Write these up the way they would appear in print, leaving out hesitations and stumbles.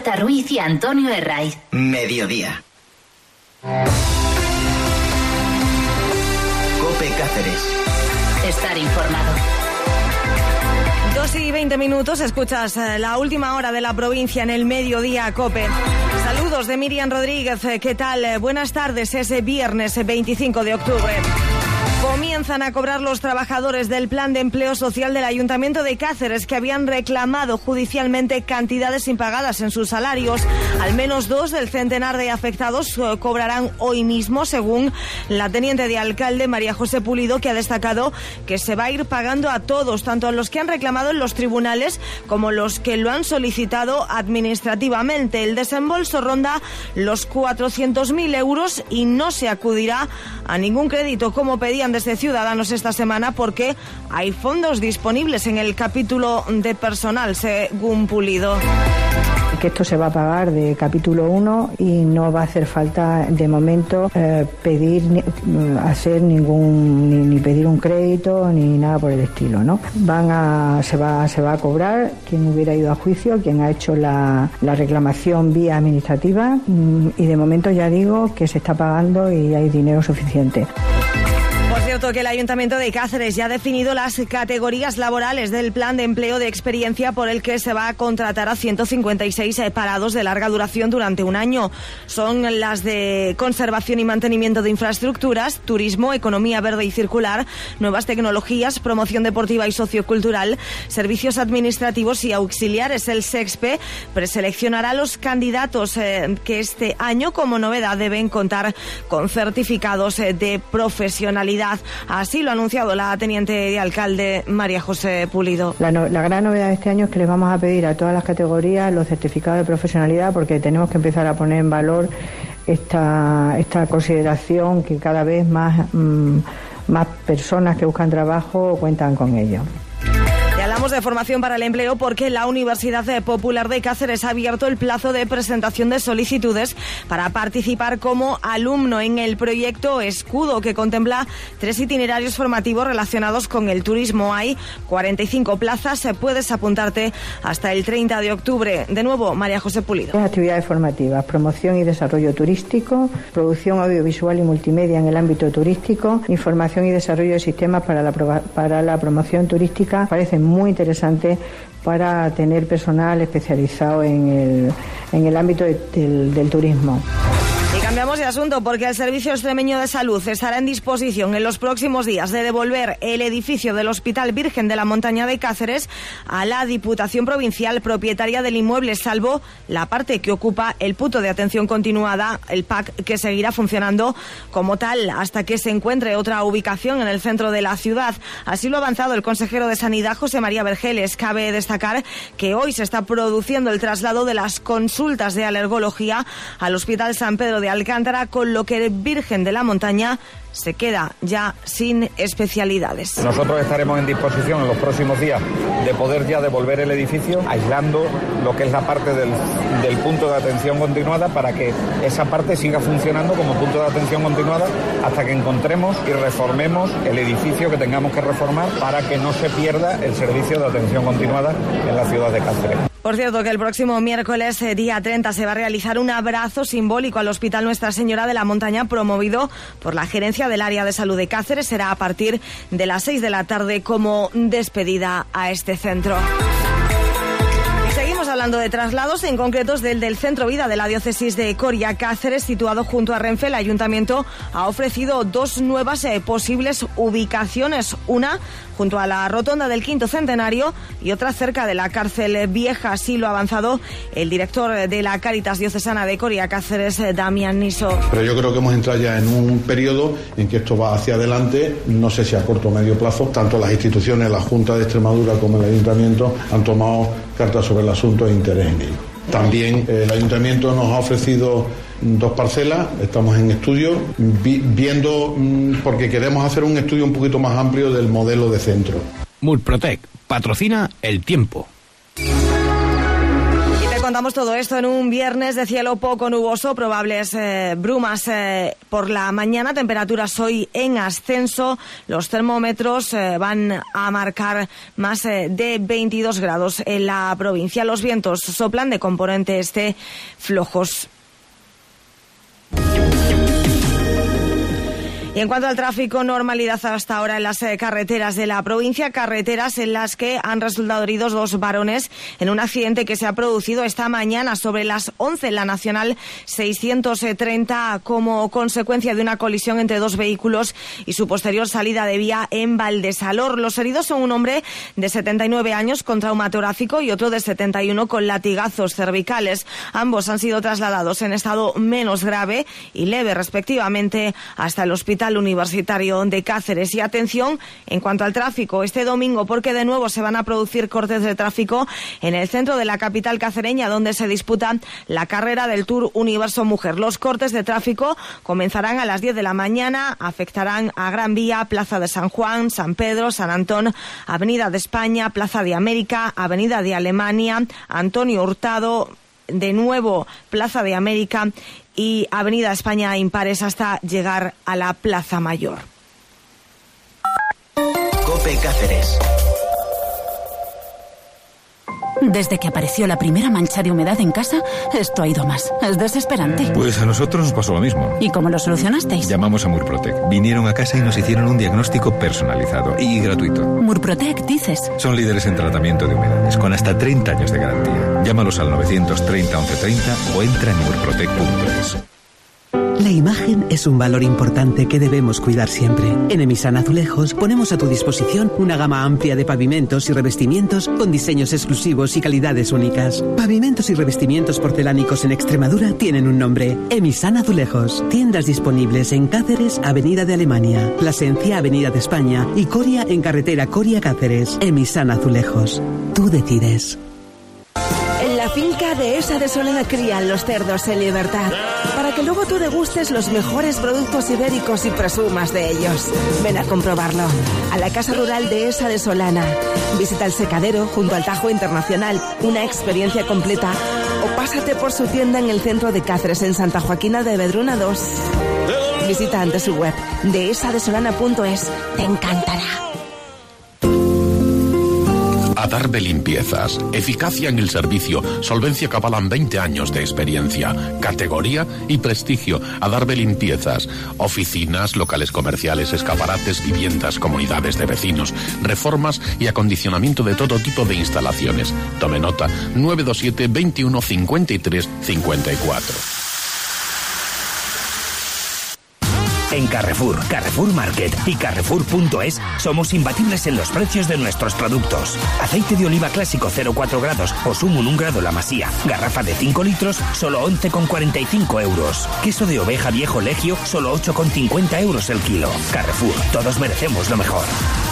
Marta Ruiz y Antonio Herraiz. Mediodía. COPE Cáceres. Estar informado. 2:20, escuchas la última hora de la provincia en el Mediodía COPE. Saludos de Miriam Rodríguez, ¿qué tal? Buenas tardes, es viernes 25 de octubre. Comienzan a cobrar los trabajadores del Plan de Empleo Social del Ayuntamiento de Cáceres, que habían reclamado judicialmente cantidades impagadas en sus salarios. Al menos 2 del centenar de afectados cobrarán hoy mismo, según la teniente de alcalde María José Pulido, que ha destacado que se va a ir pagando a todos, tanto a los que han reclamado en los tribunales como los que lo han solicitado administrativamente. El desembolso ronda los 400.000 euros y no se acudirá a ningún crédito, como pedían desde Ciudadanos esta semana, porque hay fondos disponibles en el capítulo de personal, según Pulido. Que esto se va a pagar de capítulo 1 y no va a hacer falta de momento pedir hacer ni pedir un crédito ni nada por el estilo, ¿no? Se va a cobrar quien hubiera ido a juicio, quien ha hecho la reclamación vía administrativa, y de momento ya digo que se está pagando y hay dinero suficiente. Por cierto, que el Ayuntamiento de Cáceres ya ha definido las categorías laborales del Plan de Empleo de Experiencia, por el que se va a contratar a 156 parados de larga duración durante un año. Son las de conservación y mantenimiento de infraestructuras, turismo, economía verde y circular, nuevas tecnologías, promoción deportiva y sociocultural, servicios administrativos y auxiliares. El SEXPE preseleccionará a los candidatos que este año, como novedad, deben contar con certificados de profesionalidad. Así lo ha anunciado la teniente de alcalde María José Pulido. La gran novedad de este año es que les vamos a pedir a todas las categorías los certificados de profesionalidad, porque tenemos que empezar a poner en valor esta consideración, que cada vez más personas que buscan trabajo cuentan con ello. Hablamos de formación para el empleo porque la Universidad Popular de Cáceres ha abierto el plazo de presentación de solicitudes para participar como alumno en el proyecto Escudo, que contempla 3 itinerarios formativos relacionados con el turismo. Hay 45 plazas, puedes apuntarte hasta el 30 de octubre. De nuevo, María José Pulido. Actividades formativas: promoción y desarrollo turístico, producción audiovisual y multimedia en el ámbito turístico, información y desarrollo de sistemas para la promoción turística. Parecen muy interesante para tener personal especializado en el ámbito del turismo. Y cambiamos de asunto porque el Servicio Extremeño de Salud estará en disposición en los próximos días de devolver el edificio del Hospital Virgen de la Montaña de Cáceres a la Diputación Provincial, propietaria del inmueble, salvo la parte que ocupa el punto de atención continuada, el PAC, que seguirá funcionando como tal hasta que se encuentre otra ubicación en el centro de la ciudad. Así lo ha avanzado el consejero de Sanidad, José María Vergeles. Cabe destacar que hoy se está produciendo el traslado de las consultas de alergología al Hospital San Pedro de Alcántara, con lo que el Virgen de la Montaña se queda ya sin especialidades. Nosotros estaremos en disposición en los próximos días de poder ya devolver el edificio, aislando lo que es la parte del punto de atención continuada, para que esa parte siga funcionando como punto de atención continuada hasta que encontremos y reformemos el edificio que tengamos que reformar, para que no se pierda el servicio de atención continuada en la ciudad de Cáceres. Por cierto, que el próximo miércoles, día 30, se va a realizar un abrazo simbólico al Hospital Nuestra Señora de la Montaña, promovido por la Gerencia del Área de Salud de Cáceres. Será a partir de las 6 de la tarde como despedida a este centro. Seguimos hablando de traslados, en concreto del Centro Vida de la Diócesis de Coria Cáceres, situado junto a Renfe. El Ayuntamiento ha ofrecido 2 nuevas posibles ubicaciones, una junto a la rotonda del Quinto Centenario y otra cerca de la cárcel vieja. Así lo ha avanzado el director de la Cáritas Diocesana de Coria Cáceres, Damián Niso. Pero yo creo que hemos entrado ya en un periodo en que esto va hacia adelante, no sé si a corto o medio plazo. Tanto las instituciones, la Junta de Extremadura como el Ayuntamiento, han tomado cartas sobre el asunto e interés en ello. También el Ayuntamiento nos ha ofrecido 2 parcelas, estamos en estudio, viendo, porque queremos hacer un estudio un poquito más amplio del modelo de centro. Murprotec patrocina El Tiempo. contamos todo esto en un viernes de cielo poco nuboso, probables brumas por la mañana, temperaturas hoy en ascenso, los termómetros van a marcar más de 22 grados en la provincia. Los vientos soplan de componente este flojos. Y en cuanto al tráfico, normalidad hasta ahora en las carreteras de la provincia, carreteras en las que han resultado heridos 2 varones en un accidente que se ha producido esta mañana sobre las 11 en la Nacional 630 como consecuencia de una colisión entre 2 vehículos y su posterior salida de vía en Valdesalor. Los heridos son un hombre de 79 años con trauma torácico y otro de 71 con latigazos cervicales. Ambos han sido trasladados en estado menos grave y leve respectivamente hasta el Hospital Universitario de Cáceres. Y atención en cuanto al tráfico este domingo, porque de nuevo se van a producir cortes de tráfico en el centro de la capital cacereña, donde se disputa la carrera del Tour Universo Mujer. Los cortes de tráfico comenzarán a las 10 de la mañana, afectarán a Gran Vía, Plaza de San Juan, San Pedro, San Antón, Avenida de España, Plaza de América, Avenida de Alemania, Antonio Hurtado, de nuevo Plaza de América y Avenida España impares hasta llegar a la Plaza Mayor. COPE Cáceres. Desde que apareció la primera mancha de humedad en casa, esto ha ido más. Es desesperante. Pues a nosotros nos pasó lo mismo. ¿Y cómo lo solucionasteis? Llamamos a Murprotec. Vinieron a casa y nos hicieron un diagnóstico personalizado y gratuito. Murprotec, dices. Son líderes en tratamiento de humedades, con hasta 30 años de garantía. Llámalos al 930 1130 o entra en murprotec.es. La imagen es un valor importante que debemos cuidar siempre. En Emisan Azulejos ponemos a tu disposición una gama amplia de pavimentos y revestimientos con diseños exclusivos y calidades únicas. Pavimentos y revestimientos porcelánicos en Extremadura tienen un nombre: Emisan Azulejos. Tiendas disponibles en Cáceres, Avenida de Alemania, Plasencia, Avenida de España y Coria en carretera Coria-Cáceres. Emisan Azulejos. Tú decides. En la finca Dehesa de Solana crían los cerdos en libertad, para que luego tú degustes los mejores productos ibéricos y presumas de ellos. Ven a comprobarlo a la Casa Rural Dehesa de Solana. Visita el secadero junto al Tajo Internacional, una experiencia completa, o pásate por su tienda en el centro de Cáceres, en Santa Joaquina de Vedruna 2. Visita antes su web, dehesadesolana.es. Te encantará. Adarve Limpiezas. Eficacia en el servicio, solvencia que avalan 20 años de experiencia, categoría y prestigio. Adarve Limpiezas. Oficinas, locales comerciales, escaparates, viviendas, comunidades de vecinos, reformas y acondicionamiento de todo tipo de instalaciones. Tome nota: 927 21 53 54. En Carrefour, Carrefour Market y Carrefour.es somos imbatibles en los precios de nuestros productos. Aceite de oliva clásico 0,4 grados o Sumum 1 grado La Masía, garrafa de 5 litros, solo 11,45 euros. Queso de oveja viejo Legio, solo 8,50 euros el kilo. Carrefour, todos merecemos lo mejor.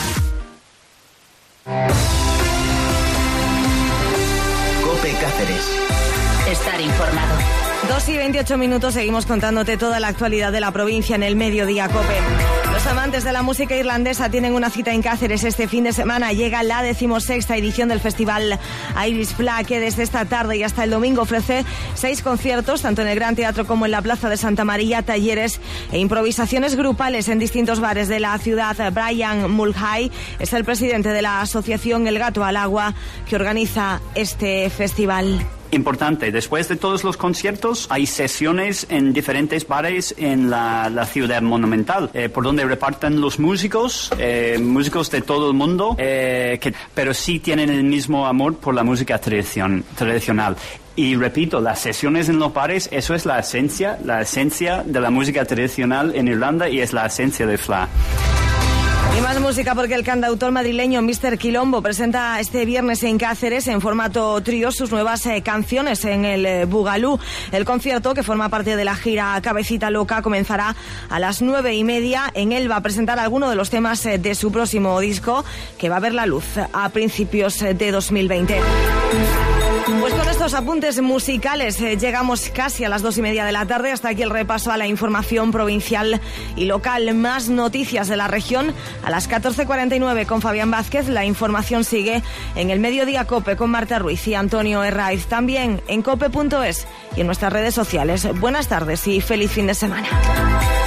COPE Cáceres. Estar informado. 2:28, seguimos contándote toda la actualidad de la provincia en el Mediodía COPE. Los amantes de la música irlandesa tienen una cita en Cáceres este fin de semana. Llega la 16ª edición del festival Irish Flag, que desde esta tarde y hasta el domingo ofrece 6 conciertos, tanto en el Gran Teatro como en la Plaza de Santa María, talleres e improvisaciones grupales en distintos bares de la ciudad. Brian Mulhey es el presidente de la asociación El Gato al Agua, que organiza este festival. Importante, después de todos los conciertos hay sesiones en diferentes bares en la ciudad monumental, por donde reparten los músicos de todo el mundo, pero sí tienen el mismo amor por la música tradicional. Y repito, las sesiones en los bares, eso es la esencia de la música tradicional en Irlanda y es la esencia de Fla. Y más música, porque el cantautor madrileño Mr. Quilombo presenta este viernes en Cáceres en formato trío sus nuevas canciones en el Bugalú. El concierto, que forma parte de la gira Cabecita Loca, comenzará a las 9:30. En él va a presentar algunos de los temas de su próximo disco, que va a ver la luz a principios de 2020. Pues con estos apuntes musicales llegamos casi a las 2:30 de la tarde. Hasta aquí el repaso a la información provincial y local. Más noticias de la región a las 14:49 con Fabián Vázquez. La información sigue en el Mediodía COPE con Marta Ruiz y Antonio Herraiz. También en cope.es y en nuestras redes sociales. Buenas tardes y feliz fin de semana.